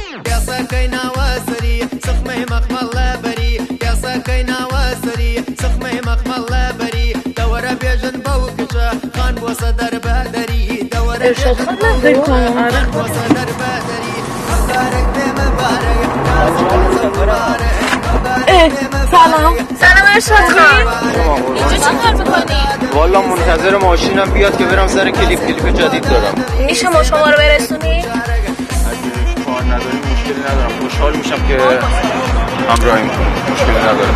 پیاسەکەی ناوەسەری سخمەی مەخمەڵ لەبەری پیاسەکەی ناوەسەری سخمەی مەخمەڵ لەبەری دەوەرە بێژن بەو کچە خان بۆ سەدەر بەدەری دەوەرە بێژن بەو کچە خان بۆ سەدەر بەدەری مەبارەک بێ مەبارەک سلام ارشاد خان، اینجا چی کار میکنی؟ والا منتظر ماشینم بیاد که برم سر کلیپ جدید دارم. میشه ما شما رو برسونی؟ اگه کار نداری مشکلی ندارم، خوشحال میشم که همراهی میکنم، مشکلی ندارم.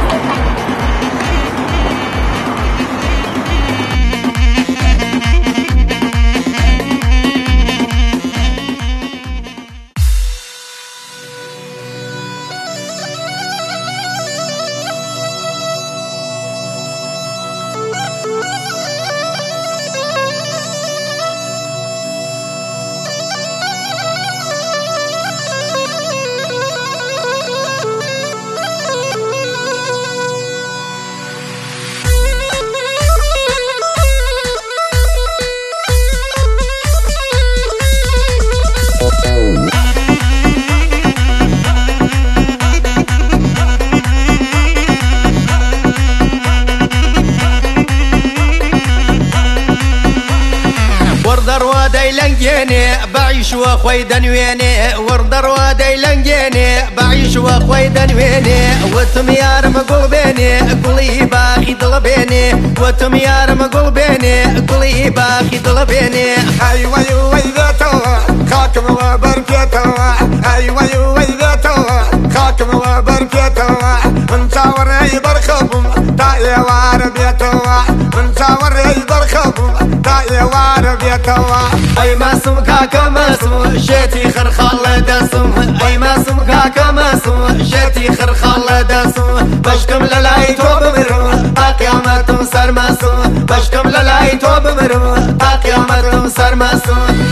بعيش وخوي دنويني وردر وادي لنجيني بعيش وخوي دنويني وتم يار مقول بيني قولي باخي ضلبيني وتم يار مقول بيني قولي باخي ضلبيني ايوه ايوه ذاتوا خاكم وبركتوا ايوه ايوه ذاتوا خاكم وبركتوا من صوري برخبهم تاي واربيتوا من صوري برخبهم تاي واربيتوا اي ما سمكا كما سم شتي خرخال دسم اي ما سمكا كما سم شتي خرخال دسم بشكم للاي توب مرم قيامتم سر مسم بشكم للاي توب مرم قيامتم سر مسم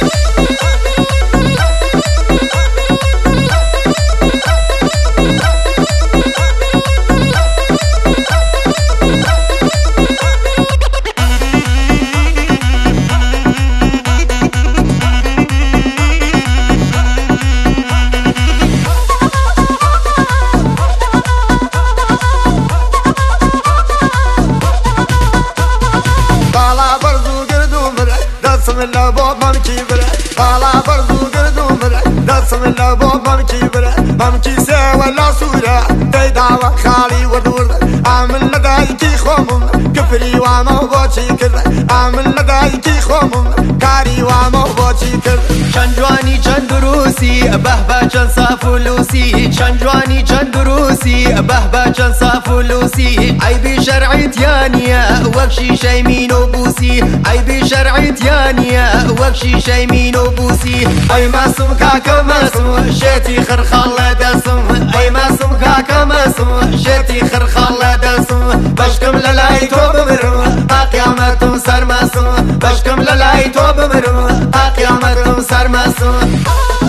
ممكي سوى لا صورة تيدعوى خالي ودور عامل لدايكي خومم كفري وموبوتي كر عامل لدايكي خومم كاري وموبوتي كر شنجواني چندروسی بهبه چند صافلوسی شنجواني چندروسی بهبه چند صافلوسی عیبی شرعی تیانیه وکشی شیمین و بوسی عیبی شرعی تیانیه وکشی شیمین و بوسی ای ماسم کاکا ماسم شتی خرخال دسم ای ماسم کاکا ماسم شتی خرخال دسم بشکم للای تو بمرم قیامتم سر ماسم بشکم للای تو بمرم قیامتم سر ماسم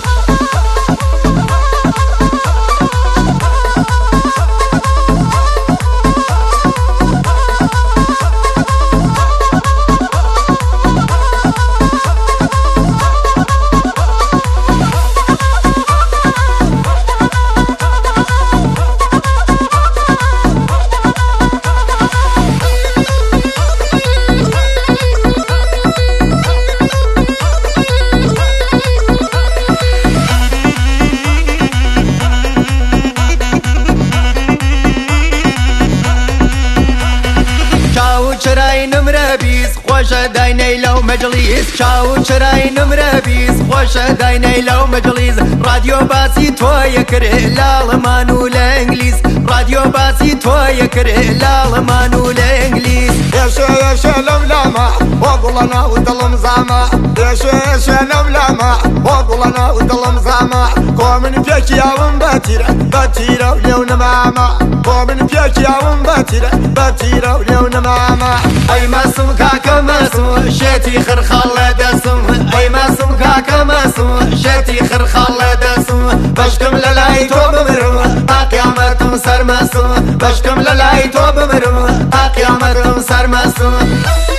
خوش داینی لو مجلس چاو چرای نمره بیس خوش داینی لو مجلس رادیو باسی توی کره لالمانو لانگلیس رادیو باسی توی کره لالمانو لانگلیس يا لملامة وقلنا ودلم زعما يا لملامة وقلنا ودلم زعما قومن فيك يا باتيرة وليون ماما قومن فيك يا باتيرة وليون ماما اي ماسم كاكا ماسم شتي خرخال دسم اي ماسم كاكا ماسم شتي خرخال دسم بشكم للاي توب مرم قيامتم سر ماسم بشكم للاي توب مرم قيامتم سر ماسم